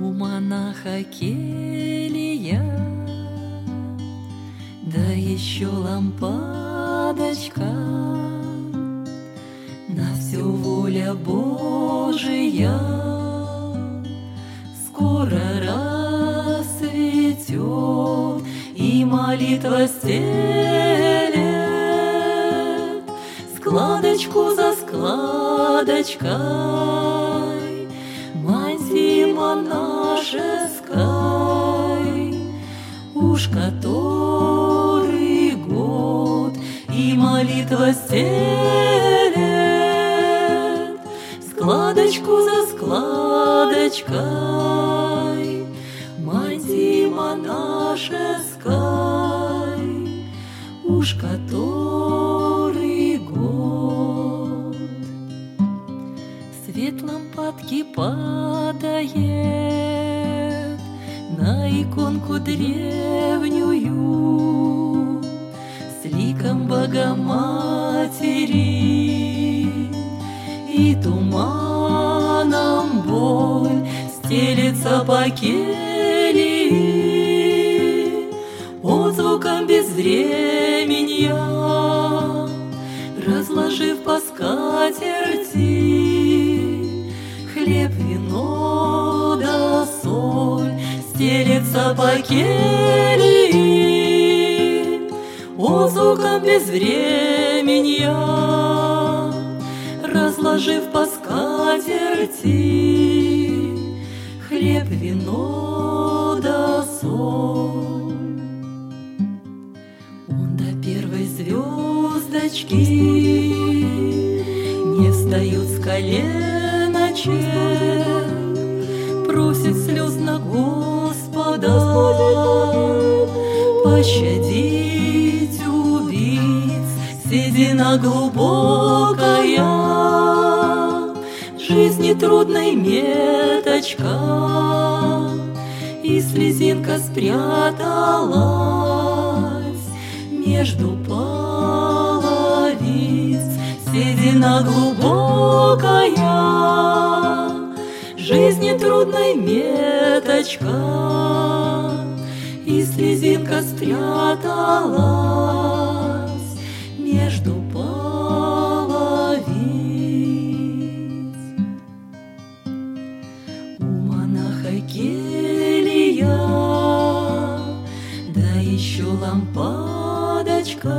монаха келья, да еще лампадочка, на всю воля Божия. Скоро рассветет, и молитва стелет складочку за складочкой мантии монашеской. Уж который год и молитва стелет складочку за складочкой мантии монашеской. Уж который год свет лампадки падает на иконку древнюю с ликом Богоматери, и туманом боль стелется по келье, отзвуком безвременья, разложив по скатерти хлеб, вино да соль, стелется по келье, отзвуком безвременья, разложив по скатерти хлеб, вино да соль. Он до первой звездочки не встает с коленочек, просит слезно Господа пощадить убийц. Седина глубокая, жизни трудной меточка, и слезинка спряталась между половиц. Седина глубокая, жизни трудной меточка, и слезинка спряталась между половиц. У монаха келья, да еще лампадочка,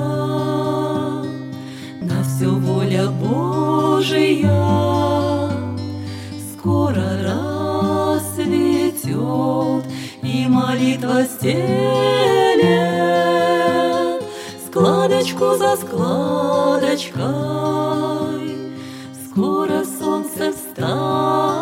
на все воля Божия. Скоро рассветет, и молитва стелет складочку за складочкой. Скоро солнце встанет,